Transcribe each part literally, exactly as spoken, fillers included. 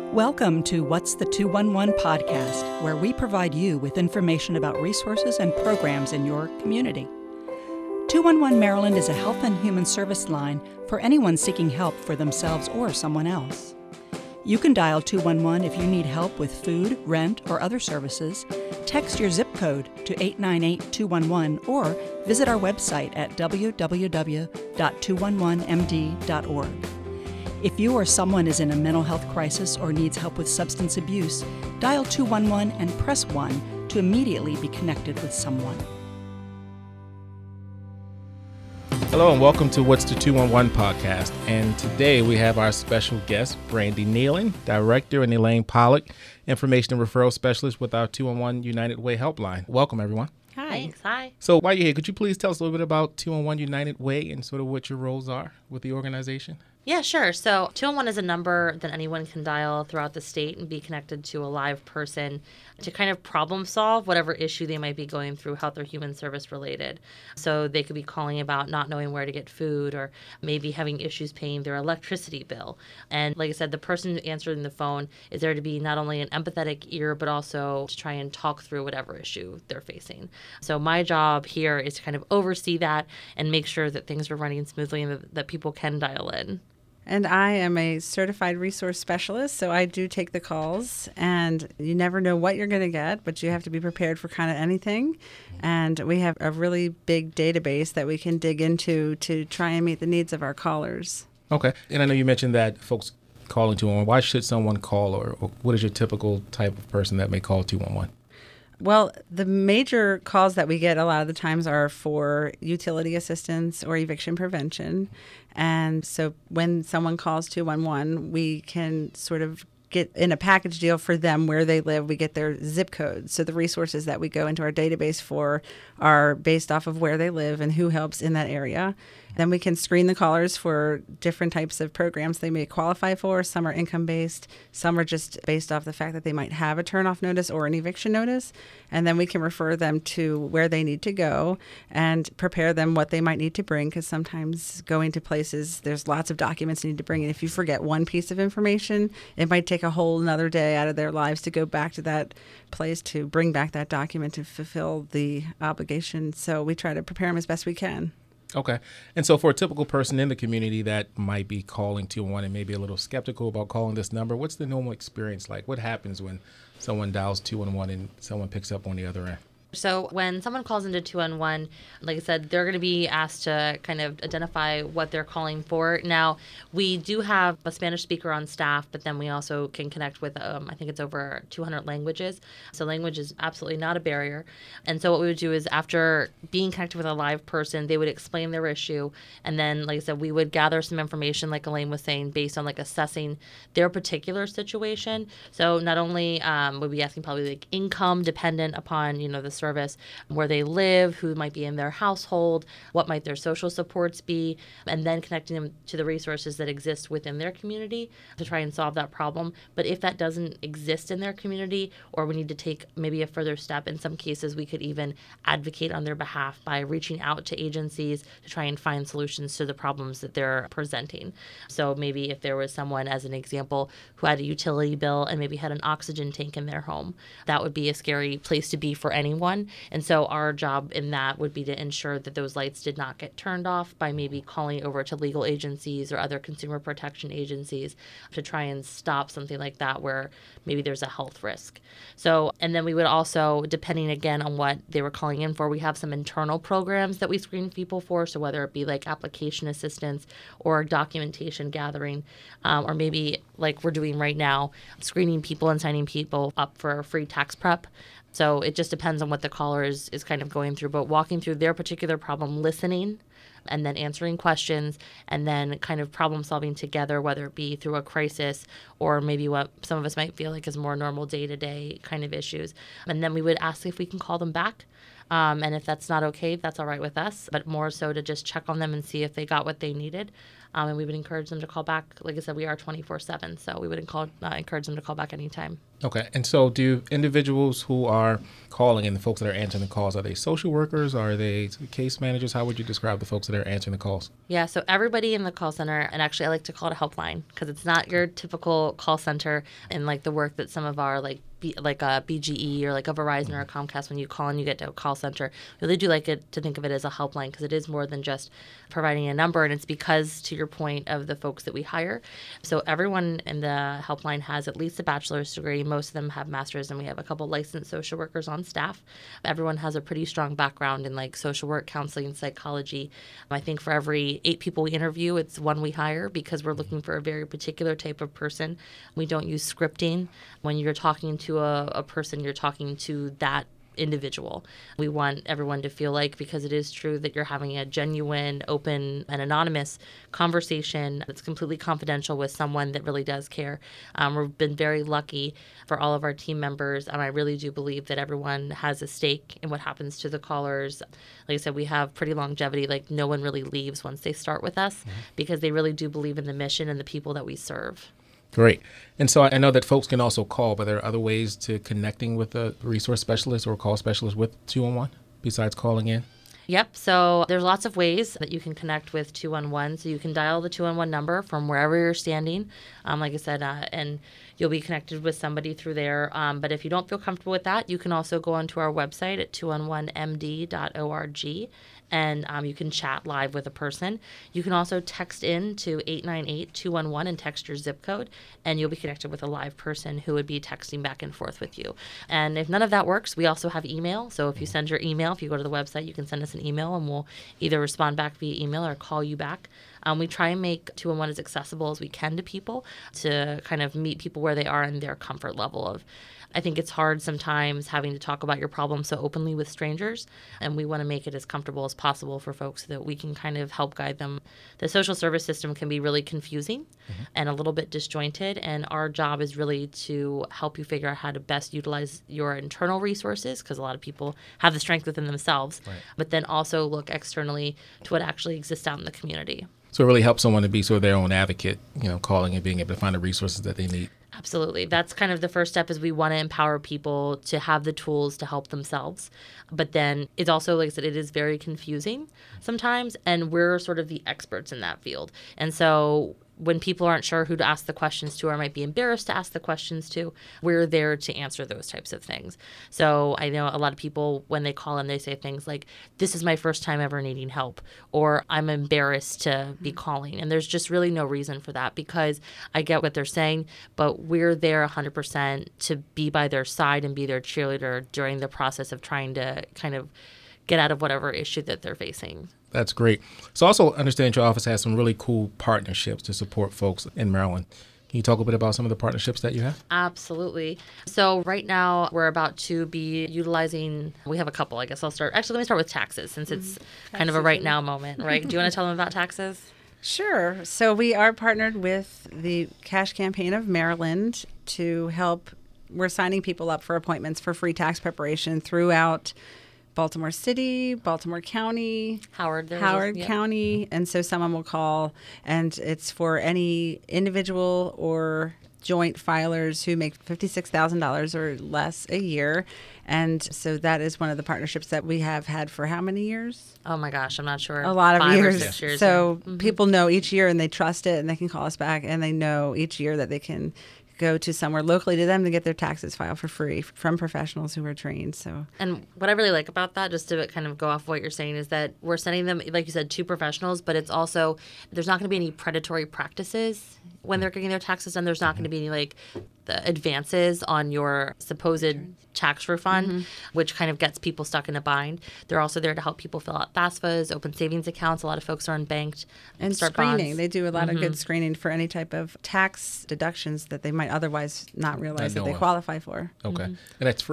Welcome to What's the two one one podcast, where we provide you with information about resources and programs in your community. two one one Maryland is a health and human service line for anyone seeking help for themselves or someone else. You can dial two one one if you need help with food, rent, or other services. Text your zip code to eight nine eight two one one or visit our website at w w w dot two one one m d dot org. If you or someone is in a mental health crisis or needs help with substance abuse, dial two one one and press one to immediately be connected with someone. Hello and welcome to What's the two one one podcast. And today we have our special guest, Brandy Nealon, Director, and Elaine Pollock, Information and Referral Specialist with our two one one United Way helpline. Welcome, everyone. Hi. Thanks. Hi. So while you're here, could you please tell us a little bit about two one one United Way and sort of what your roles are with the organization? Yeah, sure. So two one one is a number that anyone can dial throughout the state and be connected to a live person to kind of problem solve whatever issue they might be going through, health or human service related. So they could be calling about not knowing where to get food or maybe having issues paying their electricity bill. And like I said, the person answering the phone is there to be not only an empathetic ear, but also to try and talk through whatever issue they're facing. So my job here is to kind of oversee that and make sure that things are running smoothly and that, that people can dial in. And I am a certified resource specialist, so I do take the calls, and you never know what you're going to get, but you have to be prepared for kind of anything. And we have a really big database that we can dig into to try and meet the needs of our callers. Okay. And I know you mentioned that folks calling two one one. Why should someone call, or, or what is your typical type of person that may call two one one? Well, the major calls that we get a lot of the times are for utility assistance or eviction prevention. And so when someone calls two one one, we can sort of get in a package deal for them where they live. We get their zip code. So the resources that we go into our database for are based off of where they live and who helps in that area. Then we can screen the callers for different types of programs they may qualify for. Some are income-based. Some are just based off the fact that they might have a turn-off notice or an eviction notice. And then we can refer them to where they need to go and prepare them what they might need to bring, because sometimes going to places, there's lots of documents you need to bring. And if you forget one piece of information, it might take a whole another day out of their lives to go back to that place to bring back that document to fulfill the obligation. So we try to prepare them as best we can. Okay. And so for a typical person in the community that might be calling two one one and maybe a little skeptical about calling this number, what's the normal experience like? What happens when someone dials two one one and someone picks up on the other end? So when someone calls into two one one, like I said, they're going to be asked to kind of identify what they're calling for. Now, we do have a Spanish speaker on staff, but then we also can connect with, um, I think it's over two hundred languages. So language is absolutely not a barrier. And so what we would do is after being connected with a live person, they would explain their issue. And then, like I said, we would gather some information, like Elaine was saying, based on like assessing their particular situation. So not only um, would we be asking probably like income dependent upon, you know, the service, where they live, who might be in their household, what might their social supports be, and then connecting them to the resources that exist within their community to try and solve that problem. But if that doesn't exist in their community, or we need to take maybe a further step, in some cases we could even advocate on their behalf by reaching out to agencies to try and find solutions to the problems that they're presenting. So maybe if there was someone, as an example, who had a utility bill and maybe had an oxygen tank in their home, that would be a scary place to be for anyone. And so our job in that would be to ensure that those lights did not get turned off by maybe calling over to legal agencies or other consumer protection agencies to try and stop something like that where maybe there's a health risk. So, and then we would also, depending again on what they were calling in for, we have some internal programs that we screen people for. So whether it be like application assistance or documentation gathering, um, or maybe like we're doing right now, screening people and signing people up for free tax prep. So it just depends on what the caller is, is kind of going through, but walking through their particular problem, listening, and then answering questions, and then kind of problem solving together, whether it be through a crisis or maybe what some of us might feel like is more normal day-to-day kind of issues. And then we would ask if we can call them back. Um, and if that's not okay, that's all right with us, but more so to just check on them and see if they got what they needed. Um, and we would encourage them to call back. Like I said, we are twenty-four seven, so we would encourage, uh, encourage them to call back anytime. Okay. And so do individuals who are calling and the folks that are answering the calls, are they social workers? Are they case managers? How would you describe the folks that are answering the calls? Yeah, so everybody in the call center, and actually I like to call it a helpline because it's not your typical call center and like the work that some of our like B, like a B G E or like a Verizon or a Comcast, when you call and you get to a call center, we really do like it to think of it as a helpline because it is more than just providing a number, and it's because, to your point, of the folks that we hire. So everyone in the helpline has at least a bachelor's degree. Most of them have masters, and we have a couple licensed social workers on staff. Everyone has a pretty strong background in like social work, counseling, and psychology. I think for every eight people we interview, it's one we hire because we're looking for a very particular type of person. We don't use scripting. When you're talking to a, a person, you're talking to that individual. We want everyone to feel like, because it is true that you're having a genuine, open, and anonymous conversation that's completely confidential with someone that really does care. Um, we've been very lucky for all of our team members, and I really do believe that everyone has a stake in what happens to the callers. Like I said, we have pretty longevity. Like no one really leaves once they start with us mm-hmm. because they really do believe in the mission and the people that we serve. Great. And so I know that folks can also call, but there are other ways to connecting with a resource specialist or call specialist with two one one besides calling in? Yep. So there's lots of ways that you can connect with two one one. So you can dial the two one one number from wherever you're standing, um, like I said, uh, and you'll be connected with somebody through there. Um, but if you don't feel comfortable with that, you can also go onto our website at two one one m d dot org. And um, you can chat live with a person. You can also text in to eight nine eight, two one one and text your zip code, and you'll be connected with a live person who would be texting back and forth with you. And if none of that works, we also have email. So if you send your email, if you go to the website, you can send us an email, and we'll either respond back via email or call you back. Um, we try and make two one one as accessible as we can to people to kind of meet people where they are in their comfort level of. I think it's hard sometimes having to talk about your problem so openly with strangers, and we want to make it as comfortable as possible for folks so that we can kind of help guide them. The social service system can be really confusing mm-hmm. and a little bit disjointed, and our job is really to help you figure out how to best utilize your internal resources, because a lot of people have the strength within themselves, right. but then also look externally to what actually exists out in the community. So it really helps someone to be sort of their own advocate, you know, calling and being able to find the resources that they need. Absolutely. That's kind of the first step, is we want to empower people to have the tools to help themselves. But then it's also, like I said, it is very confusing sometimes, and we're sort of the experts in that field. And so when people aren't sure who to ask the questions to or might be embarrassed to ask the questions to, we're there to answer those types of things. So I know a lot of people, when they call in, they say things like, this is my first time ever needing help, or I'm embarrassed to be calling. And there's just really no reason for that, because I get what they're saying, but we're there one hundred percent to be by their side and be their cheerleader during the process of trying to kind of get out of whatever issue that they're facing. That's great. So also understand your office has some really cool partnerships to support folks in Maryland. Can you talk a bit about some of the partnerships that you have? Absolutely. So right now we're about to be utilizing, we have a couple, I guess I'll start. Actually, let me start with taxes, since it's mm-hmm. kind of a right now moment, right? Do you want to tell them about taxes? Sure. So we are partnered with the Cash Campaign of Maryland to help. We're signing people up for appointments for free tax preparation throughout Baltimore City, Baltimore County, Howard, Howard a, yep. County. And so someone will call, and it's for any individual or joint filers who make fifty-six thousand dollars or less a year. And so that is one of the partnerships that we have had for how many years? Oh my gosh, I'm not sure. A lot of Five years. Or six years. So mm-hmm. people know each year, and they trust it, and they can call us back, and they know each year that they can go to somewhere locally to them to get their taxes filed for free from professionals who are trained. So, and what I really like about that, just to kind of go off what you're saying, is that we're sending them, like you said, to professionals, but it's also, there's not going to be any predatory practices when they're getting their taxes done. There's not going to be any like the advances on your supposed tax refund, mm-hmm. which kind of gets people stuck in a bind. They're also there to help people fill out FAFSAs, open savings accounts. A lot of folks are unbanked. And start screening. bonds. They do a lot mm-hmm. of good screening for any type of tax deductions that they might otherwise not realize I that they of. qualify for. Okay. Mm-hmm. And that's free.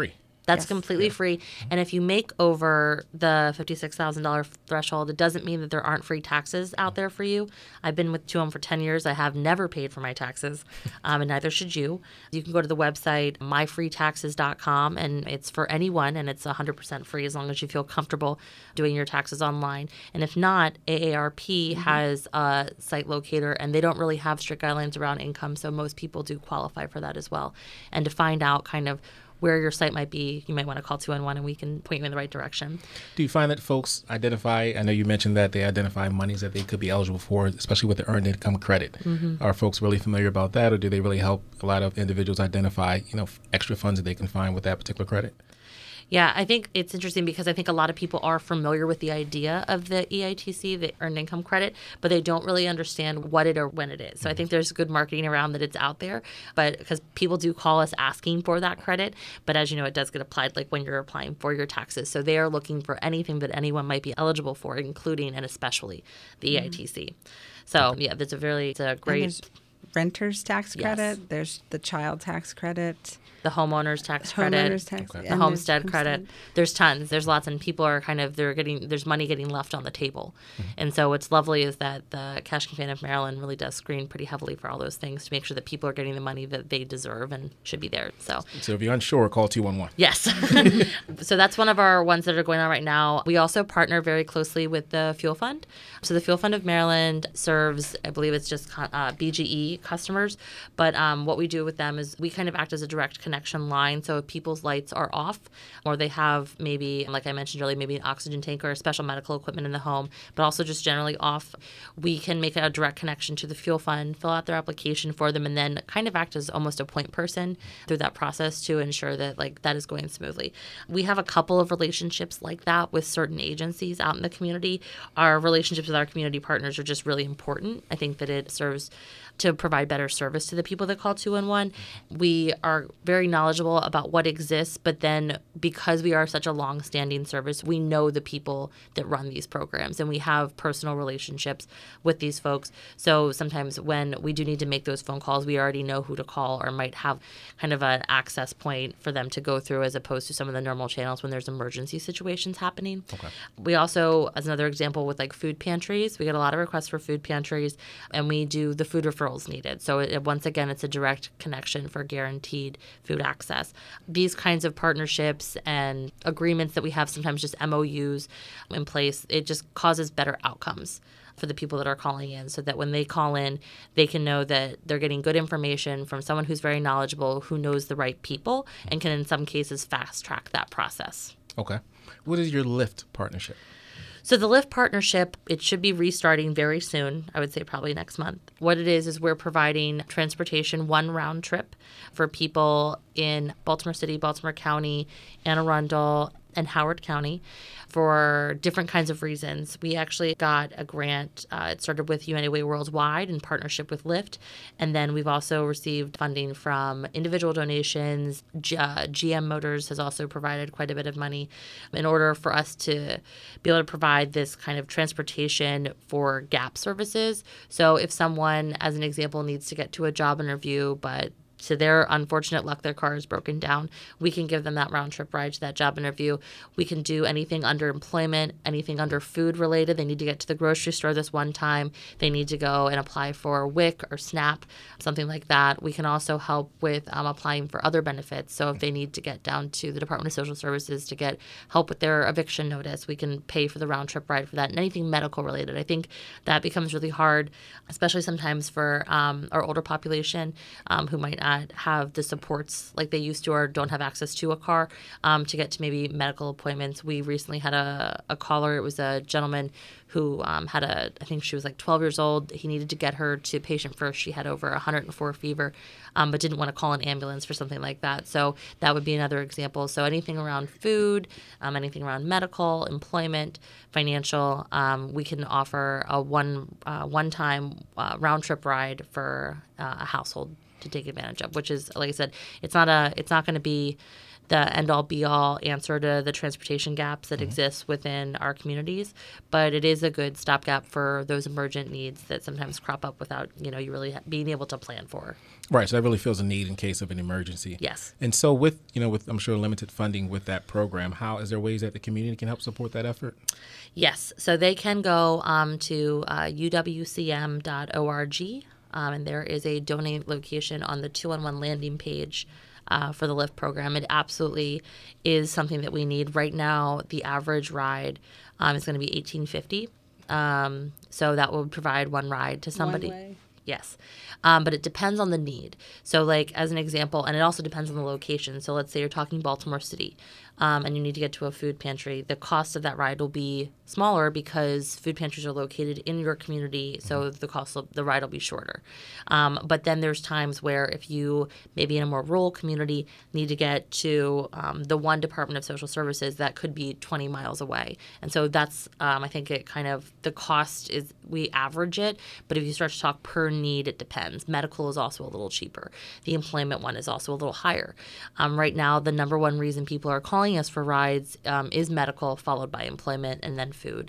That's Yes. completely free. And if you make over the fifty-six thousand dollars threshold, it doesn't mean that there aren't free taxes out there for you. I've been with two M for ten years. I have never paid for my taxes, um, and neither should you. You can go to the website, my free taxes dot com, and it's for anyone, and it's one hundred percent free as long as you feel comfortable doing your taxes online. And if not, A A R P mm-hmm. has a site locator, and they don't really have strict guidelines around income, so most people do qualify for that as well. And to find out kind of where your site might be, you might want to call two one one and we can point you in the right direction. Do you find that folks identify, I know you mentioned that they identify monies that they could be eligible for, especially with the earned income credit. Mm-hmm. Are folks really familiar about that, or do they really help a lot of individuals identify, you know, extra funds that they can find with that particular credit? Yeah, I think it's interesting because I think a lot of people are familiar with the idea of the E I T C, the Earned Income Credit, but they don't really understand what it or when it is. So I think there's good marketing around that it's out there, but because people do call us asking for that credit, but as you know, it does get applied like when you're applying for your taxes. So they are looking for anything that anyone might be eligible for, including and especially the mm-hmm. E I T C. So okay. yeah, that's a really it's a great renter's tax credit. Yes. There's the child tax credit. The homeowner's tax credit, homeowner's tax, okay. the homestead credit. There's tons. There's lots, and people are kind of they're getting there's money getting left on the table, mm-hmm. and so what's lovely is that the Cash Campaign of Maryland really does screen pretty heavily for all those things to make sure that people are getting the money that they deserve and should be there. So, so if you're unsure, call two one one. Yes. So that's one of our ones that are going on right now. We also partner very closely with the Fuel Fund. So the Fuel Fund of Maryland serves, I believe it's just uh, B G E customers, but um, what we do with them is we kind of act as a direct connection line. So if people's lights are off or they have maybe, like I mentioned earlier, maybe an oxygen tank or special medical equipment in the home, but also just generally off, we can make a direct connection to the Fuel Fund, fill out their application for them, and then kind of act as almost a point person through that process to ensure that like that is going smoothly. We have a couple of relationships like that with certain agencies out in the community. Our relationships with our community partners are just really important. I think that it serves to provide better service to the people that call two one one. We are very knowledgeable about what exists, but then because we are such a long-standing service, we know the people that run these programs, and we have personal relationships with these folks. So sometimes when we do need to make those phone calls, we already know who to call or might have kind of an access point for them to go through as opposed to some of the normal channels when there's emergency situations happening. Okay. We also, as another example, with like food pantries, we get a lot of requests for food pantries, and we do the food referral needed. So it, once again, it's a direct connection for guaranteed food access. These kinds of partnerships and agreements that we have, sometimes just M O Us in place, it just causes better outcomes for the people that are calling in, so that when they call in, they can know that they're getting good information from someone who's very knowledgeable, who knows the right people, and can in some cases fast track that process. Okay. What is your Lyft partnership? So the Lyft partnership, it should be restarting very soon. I would say probably next month. What it is is we're providing transportation one round trip for people in Baltimore City, Baltimore County, Anne Arundel, and Howard County for different kinds of reasons. We actually got a grant. Uh, it started with United Way Worldwide in partnership with Lyft. And then we've also received funding from individual donations. G- uh, G M Motors has also provided quite a bit of money in order for us to be able to provide this kind of transportation for gap services. So if someone, as an example, needs to get to a job interview, but to their unfortunate luck, their car is broken down, we can give them that round trip ride to that job interview. We can do anything under employment, anything under food related. They need to get to the grocery store this one time. They need to go and apply for W I C or SNAP, something like that. We can also help with um, applying for other benefits. So if they need to get down to the Department of Social Services to get help with their eviction notice, we can pay for the round trip ride for that, and anything medical related. I think that becomes really hard, especially sometimes for um, our older population um, who might not have the supports like they used to or don't have access to a car um, to get to maybe medical appointments. We recently had a, a caller. It was a gentleman who um, had a, I think she was like twelve years old. He needed to get her to patient first. She had over one hundred four fever, um, but didn't want to call an ambulance for something like that. So that would be another example. So anything around food, um, anything around medical, employment, financial, um, we can offer a one uh, one-time uh, round-trip ride for uh, a household to take advantage of, which is, like I said, it's not a, it's not going to be the end-all be-all answer to the transportation gaps that Mm-hmm. exist within our communities, but it is a good stopgap for those emergent needs that sometimes crop up without, you know, you really ha- being able to plan for. Right. So that really fills a need in case of an emergency. Yes. And so with, you know, with, I'm sure, limited funding with that program, how is there ways that the community can help support that effort? Yes. So they can go um, to uh, u w c m dot org, um, and there is a donate location on the two one one landing page uh, for the LIFT program. It absolutely is something that we need. Right now, the average ride um, is going to be eighteen fifty. Um, so that would provide one ride to somebody. One way. Yes. Um, but it depends on the need. So, like, as an example, and it also depends on the location. So, let's say you're talking Baltimore City um, and you need to get to a food pantry. The cost of that ride will be smaller because food pantries are located in your community. So, the cost of the ride will be shorter. Um, but then there's times where if you, maybe in a more rural community, need to get to um, the one Department of Social Services, that could be twenty miles away. And so, that's, um, I think it kind of, the cost is, we average it. But if you start to talk per need, it depends. Medical is also a little cheaper. The employment one is also a little higher. Um, right now, the number one reason people are calling us for rides um, is medical, followed by employment, and then food.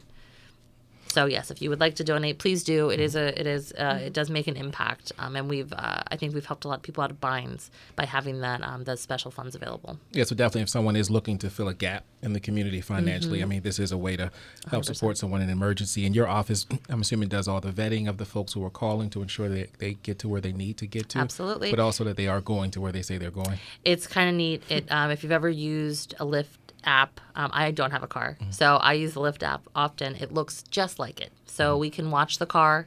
So yes, if you would like to donate, please do. It is a, it is, uh, it does make an impact, um, and we've, uh, I think we've helped a lot of people out of binds by having that, um, those special funds available. Yeah, so definitely if someone is looking to fill a gap in the community financially, Mm-hmm. I mean, this is a way to help one hundred percent. support someone in emergency. And your office, I'm assuming, does all the vetting of the folks who are calling to ensure that they get to where they need to get to. Absolutely. But also that they are going to where they say they're going. It's kind of neat. It, um, if you've ever used a Lyft app, um, I don't have a car, so I use the Lyft app often. It looks just like it. So we can watch the car.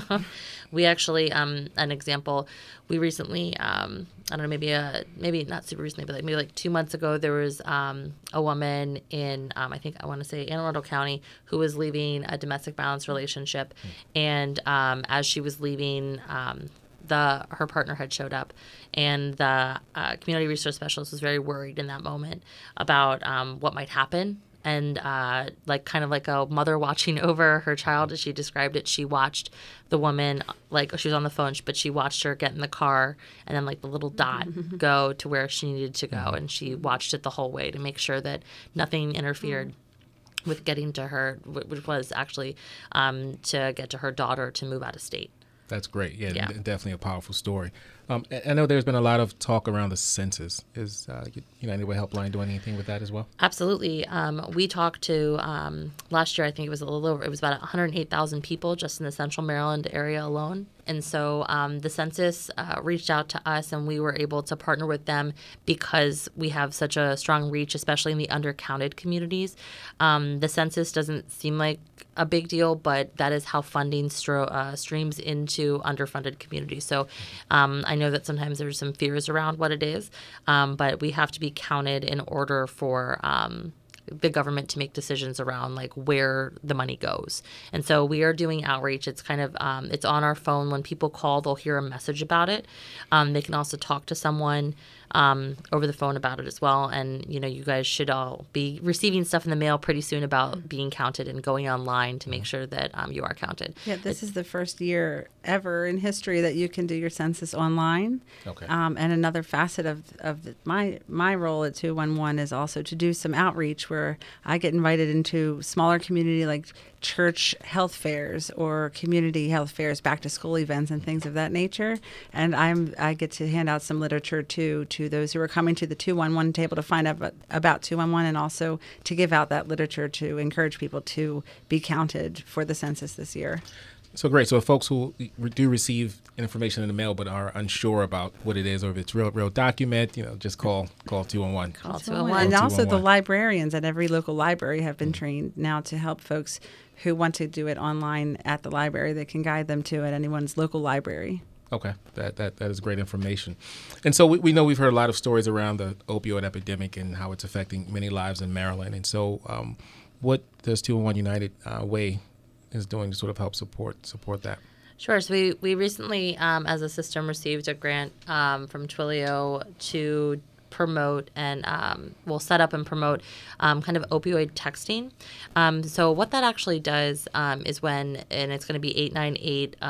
We actually, um, an example, we recently, um, I don't know, maybe a, maybe not super recently, but like maybe like two months ago, there was um, a woman in, um, I think I want to say Anne Arundel County, who was leaving a domestic violence relationship, and um, as she was leaving, um, the her partner had showed up, and the uh, community resource specialist was very worried in that moment about um, what might happen. And uh, like kind of like a mother watching over her child, as she described it, she watched the woman, like she was on the phone, but she watched her get in the car and then like the little dot go to where she needed to go. And she watched it the whole way to make sure that nothing interfered with getting to her, which was actually um, to get to her daughter to move out of state. That's great. Yeah, Yeah. d- definitely a powerful story. Um, I I know there's been a lot of talk around the census. Is uh, you you know, Anyway Helpline doing anything with that as well? Absolutely. Um, we talked to, um, last year, I think it was a little over, it was about one hundred eight thousand people just in the central Maryland area alone. And so um, the census uh, reached out to us, and we were able to partner with them because we have such a strong reach, especially in the undercounted communities. Um, the census doesn't seem like a big deal, but that is how funding stro- uh, streams into underfunded communities. So um, I know that sometimes there's some fears around what it is, um, but we have to be counted in order for um, the government to make decisions around like where the money goes. And so we are doing outreach. It's kind of, um, it's on our phone. When people call, they'll hear a message about it. Um, they can also talk to someone um, over the phone about it as well. And, you know, you guys should all be receiving stuff in the mail pretty soon about being counted and going online to make sure that um, you are counted. Yeah, this is the first year ever in history that you can do your census online. Okay. Um, and another facet of, of the, my my role at two one one is also to do some outreach where I get invited into smaller community like church health fairs or community health fairs, back to school events and things of that nature. And I'm I get to hand out some literature too to those who are coming to the two one one table to find out about, about two one one, and also to give out that literature to encourage people to be counted for the census this year. So great. So if folks who do receive information in the mail but are unsure about what it is, or if it's real, real document, you know, just call call two one one. Call two one one. two one one. And also the two one one. librarians at every local library have been trained now to help folks who want to do it online at the library. They can guide them to at anyone's local library. Okay, that, that that is great information. And so we, we know we've heard a lot of stories around the opioid epidemic and how it's affecting many lives in Maryland. And so um, what does two one one United uh, Way is doing to sort of help support support that? Sure. So we, we recently, um, as a system, received a grant um, from Twilio to promote and um, will set up and promote um, kind of opioid texting. Um, so what that actually does um, is when, and it's going to be eight nine eight, um,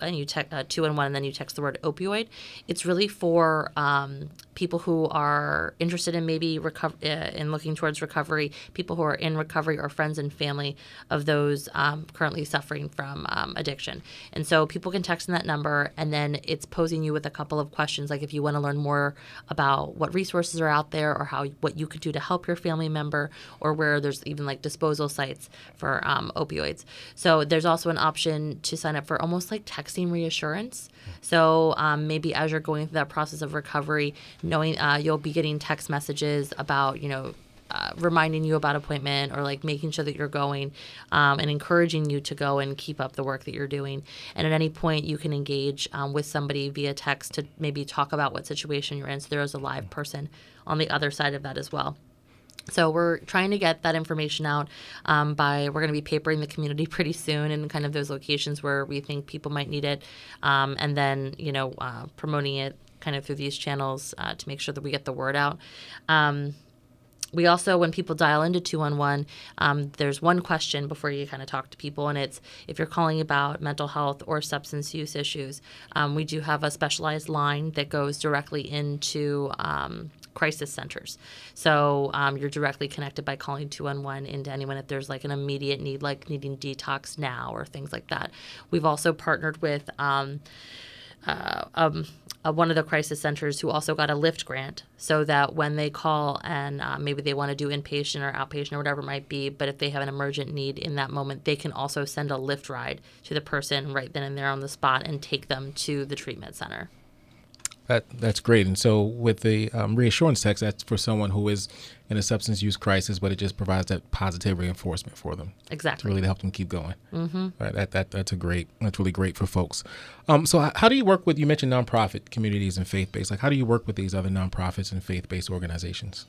and you text uh, two one one and then you text the word opioid, it's really for um, people who are interested in maybe recover uh, in looking towards recovery, people who are in recovery or friends and family of those um, currently suffering from um, addiction. And so people can text in that number, and then it's posing you with a couple of questions, like if you want to learn more about what resources are out there or how what you could do to help your family member, or where there's even like disposal sites for um, opioids. So there's also an option to sign up for almost like texting reassurance. So um, maybe as you're going through that process of recovery, knowing uh, you'll be getting text messages about, you know, uh, reminding you about appointment, or like making sure that you're going um, and encouraging you to go and keep up the work that you're doing. And at any point you can engage um, with somebody via text to maybe talk about what situation you're in. So there is a live person on the other side of that as well. So we're trying to get that information out um, by, we're going to be papering the community pretty soon in kind of those locations where we think people might need it. Um, and then, you know, uh, promoting it kind of through these channels uh, to make sure that we get the word out. Um, we also, when people dial into two one one, um, there's one question before you kind of talk to people, and it's if you're calling about mental health or substance use issues. Um, we do have a specialized line that goes directly into um, crisis centers. So um, you're directly connected by calling two one one into anyone if there's like an immediate need, like needing detox now or things like that. We've also partnered with um, uh, um, uh, one of the crisis centers who also got a LIFT grant, so that when they call and uh, maybe they want to do inpatient or outpatient or whatever it might be, but if they have an emergent need in that moment, they can also send a LIFT ride to the person right then and there on the spot and take them to the treatment center. That that's great. And so with the um, reassurance text, that's for someone who is in a substance use crisis, but it just provides that positive reinforcement for them. Exactly. To really help them keep going. Mm-hmm. Right. That that that's a great. That's really great for folks. Um. So how do you work with? You mentioned nonprofit communities and faith-based. Like, how do you work with these other nonprofits and faith-based organizations?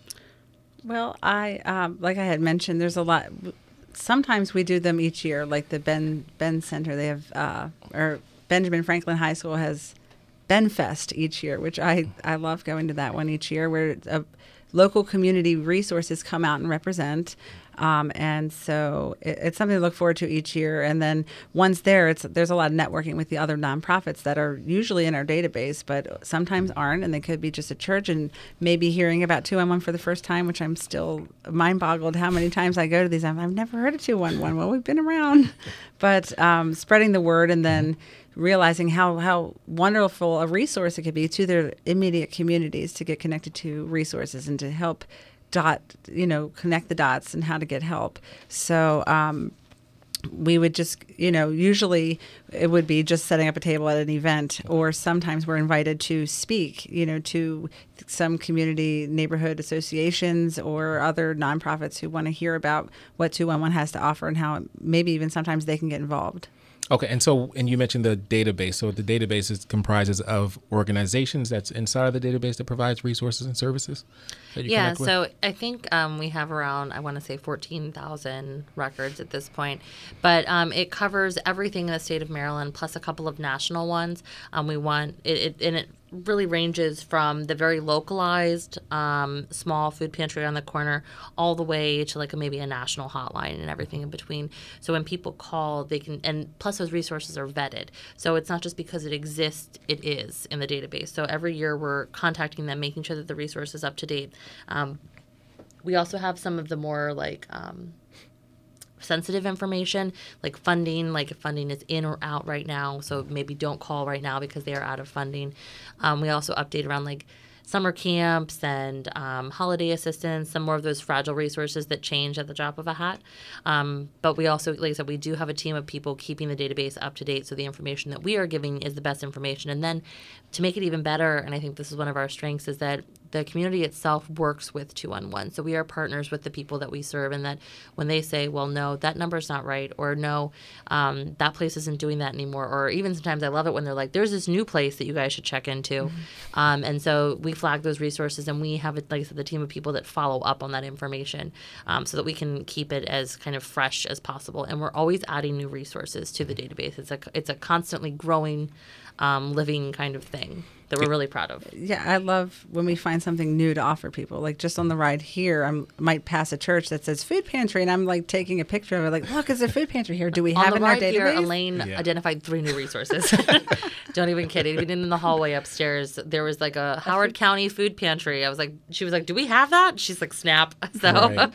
Well, I um, like I had mentioned, there's a lot. Sometimes we do them each year, like the Ben Ben Center. They have uh, or Benjamin Franklin High School has BenFest each year, which I, I love going to that one each year, where a local community resources come out and represent. Um, and so it, it's something to look forward to each year. And then once there, it's there's a lot of networking with the other nonprofits that are usually in our database, but sometimes aren't, and they could be just a church, and maybe hearing about two one one for the first time, which I'm still mind-boggled how many times I go to these. I've, I've never heard of two one one. Well, we've been around. But um, spreading the word, and then realizing how, how wonderful a resource it could be to their immediate communities to get connected to resources and to help dot, you know, connect the dots and how to get help. So um, we would just, you know, usually it would be just setting up a table at an event, or sometimes we're invited to speak, you know, to some community neighborhood associations or other nonprofits who want to hear about what two one one has to offer and how maybe even sometimes they can get involved. Okay, and so, and you mentioned the database. So the database is comprises of organizations that's inside of the database that provides resources and services that you Yeah, connect with? so I think um, we have around, I want to say fourteen thousand records at this point. But um, it covers everything in the state of Maryland, plus a couple of national ones. Um, we want, it, it and it really ranges from the very localized um, small food pantry on the corner all the way to like a, maybe a national hotline and everything in between. So when people call, they can, and plus those resources are vetted. So it's not just because it exists, it is in the database. So every year we're contacting them, making sure that the resource is up to date. Um, we also have some of the more like um, sensitive information, like funding, like if funding is in or out right now. So maybe don't call right now because they are out of funding. Um, we also update around like summer camps and um, holiday assistance, some more of those fragile resources that change at the drop of a hat. Um, but we also, like I said, we do have a team of people keeping the database up to date, so the information that we are giving is the best information. And then to make it even better, and I think this is one of our strengths, is that the community itself works with two one one. So we are partners with the people that we serve, and that when they say, well, no, that number's not right, or no, um, that place isn't doing that anymore, or even sometimes I love it when they're like, there's this new place that you guys should check into. Mm-hmm. Um, and so we flag those resources, and we have, like I said, the team of people that follow up on that information um, so that we can keep it as kind of fresh as possible. And we're always adding new resources to the database. It's a, it's a constantly growing um, living kind of thing that we're really proud of. Yeah, I love when we find something new to offer people. Like just on the ride here, I might pass a church that says food pantry, and I'm like taking a picture of it. Like, look, it's a food pantry here. Do we have on it the in our ride database? here, Elaine Yeah. identified three new resources. Don't even kid. Even in the hallway upstairs, there was like a Howard County food pantry. I was like, she was like, "Do we have that?" She's like, "Snap." So. Right.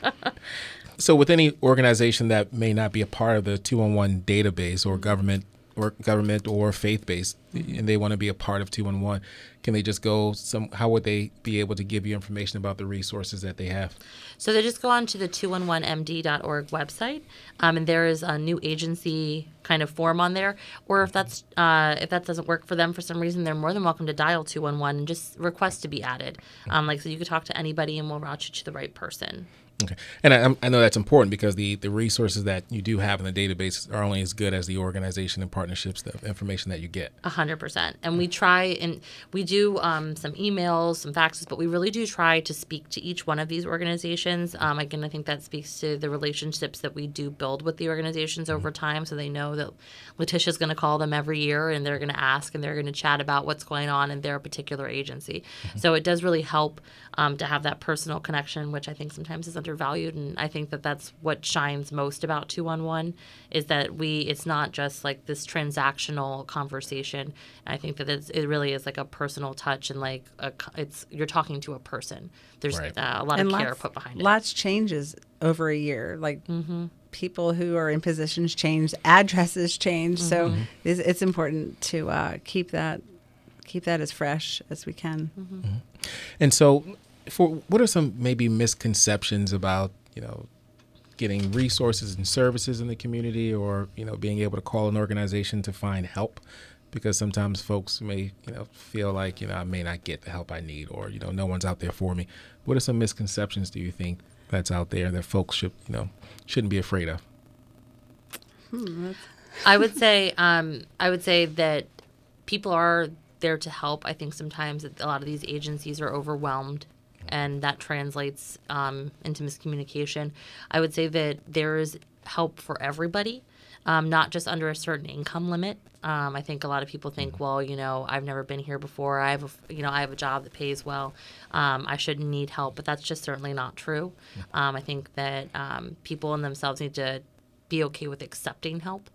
So with any organization that may not be a part of the two one one database or government or government or faith-based, and they want to be a part of two one one, can they just go some, how would they be able to give you information about the resources that they have? So they just go on to the two one one M D dot org website, um, and there is a new agency kind of form on there. Or if that's uh, if that doesn't work for them for some reason, they're more than welcome to dial two one one and just request to be added. Um, like so, you could talk to anybody, and we'll route you to the right person. Okay. And I, I know that's important because the, the resources that you do have in the database are only as good as the organization and partnerships, the information that you get. A hundred percent. And we try, and we do um, some emails, some faxes, but we really do try to speak to each one of these organizations. Um, again, I think that speaks to the relationships that we do build with the organizations over time, so they know that Letitia's going to call them every year, and they're going to ask, and they're going to chat about what's going on in their particular agency. Mm-hmm. So it does really help um, to have that personal connection, which I think sometimes is undervalued, and I think that that's what shines most about two one one is that we it's not just like this transactional conversation. I think that it's, it really is like a personal touch, and like a, it's you're talking to a person. There's Right. uh, a lot And of care lots, put behind it. Lots changes over a year. Like Mm-hmm. people who are in positions change, addresses change. Mm-hmm. So it's, it's important to uh, keep that keep that as fresh as we can. Mm-hmm. And so, for what are some maybe misconceptions about, you know, getting resources and services in the community, or, you know, being able to call an organization to find help? Because sometimes folks may, you know, feel like, you know, I may not get the help I need, or, you know, no one's out there for me. What are some misconceptions do you think that's out there that folks should, you know, shouldn't be afraid of? Hmm, I would say um, I would say that people are there to help. I think sometimes a lot of these agencies are overwhelmed, and that translates um, into miscommunication. I would say that there is help for everybody, um, not just under a certain income limit. Um, I think a lot of people think, well, you know, I've never been here before. I have, a, you know, I have a job that pays well. Um, I shouldn't need help, but that's just certainly not true. Um, I think that um, people in themselves need to be okay with accepting help.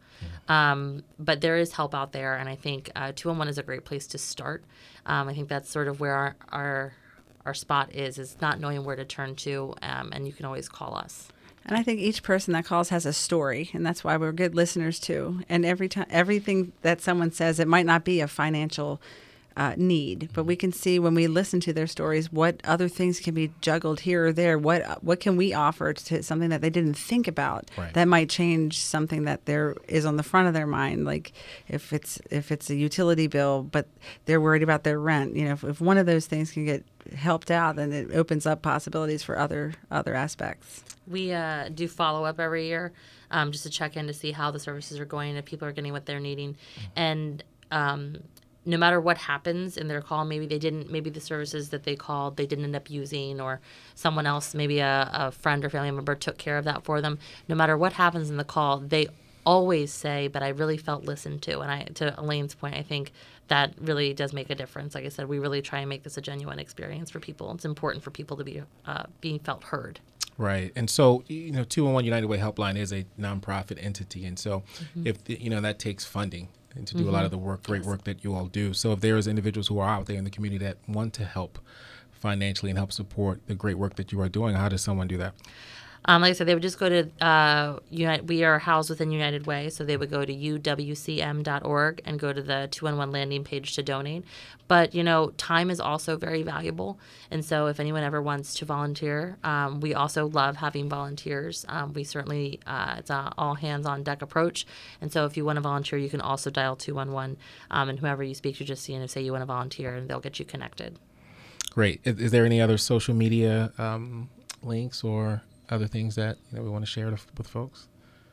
Um, but there is help out there, and I think uh, two one one is a great place to start. Um, I think that's sort of where our, our our spot is, is not knowing where to turn to, um, and you can always call us. And I think each person that calls has a story, and that's why we're good listeners too. And every time, everything that someone says, it might not be a financial uh, need, but we can see when we listen to their stories what other things can be juggled here or there. What what can we offer to something that they didn't think about Right. that might change something that there is on the front of their mind? Like if it's if it's a utility bill, but they're worried about their rent. You know, if, if one of those things can get helped out, then it opens up possibilities for other other aspects. We uh, do follow up every year um, just to check in to see how the services are going, if people are getting what they're needing. And um, no matter what happens in their call, maybe they didn't, maybe the services that they called, they didn't end up using, or someone else, maybe a, a friend or family member took care of that for them. No matter what happens in the call, they always say, but I really felt listened to. And I, to Elaine's point, I think that really does make a difference. Like I said, we really try and make this a genuine experience for people. It's important for people to be uh, being felt heard. Right. And so, you know, two one one United Way Helpline is a nonprofit entity. And so mm-hmm. if, the, you know, that takes funding and to do mm-hmm. a lot of the work, great yes. work that you all do. So if there is individuals who are out there in the community that want to help financially and help support the great work that you are doing, how does someone do that? Um, like I said, they would just go to, uh, United, we are housed within United Way, so they would go to U W C M dot org and go to the two one one landing page to donate. But, you know, time is also very valuable, and so if anyone ever wants to volunteer, um, we also love having volunteers. Um, we certainly, uh, it's an all-hands-on-deck approach, and so if you want to volunteer, you can also dial two one one, um, and whoever you speak to, just you know, say you want to volunteer, and they'll get you connected. Great. Is, is there any other social media um, links or other things that you know we want to share with, with folks?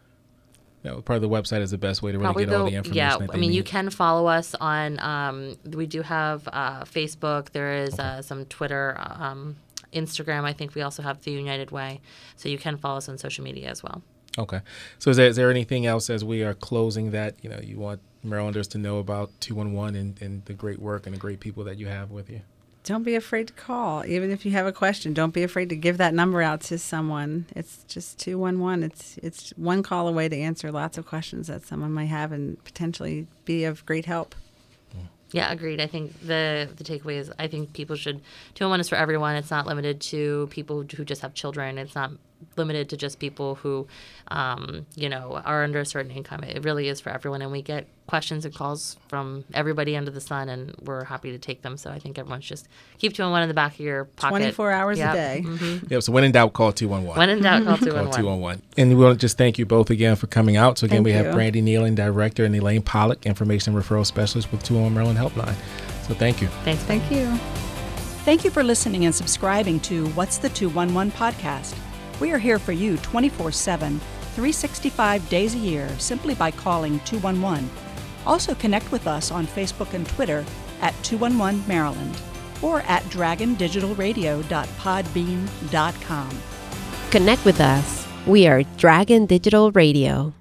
Yeah, probably the website is the best way to really Probably get the, all the information. Yeah, that they I mean, need. you can follow us on. Um, we do have uh, Facebook. There is Okay. uh, some Twitter, um, Instagram. I think we also have the United Way, so you can follow us on social media as well. Okay. So is there, is there anything else as we are closing that, you know, you want Marylanders to know about two one one and, and the great work and the great people that you have with you? Don't be afraid to call. Even if you have a question, don't be afraid to give that number out to someone. It's just two one one. It's it's one call away to answer lots of questions that someone might have and potentially be of great help. Yeah, agreed. I think the the takeaway is I think people should, two one one is for everyone. It's not limited to people who just have children. It's not limited to just people who, um, you know, are under a certain income. It really is for everyone. And we get questions and calls from everybody under the sun, and we're happy to take them. So I think everyone should just keep two one one in the back of your pocket. twenty-four hours yep. a day. Mm-hmm. Yep. So when in doubt, call two one one. When in doubt, call two one one. Call two one one. And we want to just thank you both again for coming out. So again, Thank we have you. Brandy Nealing, Director, and Elaine Pollock, Information Referral Specialist with two one one Maryland Helpline. So thank you. Thanks. Thank you. Thank you for listening and subscribing to What's the two one one podcast. We are here for you twenty-four seven, three hundred sixty-five days a year simply by calling two one one. Also connect with us on Facebook and Twitter at two one one Maryland or at dragon digital radio dot podbean dot com. Connect with us. We are Dragon Digital Radio.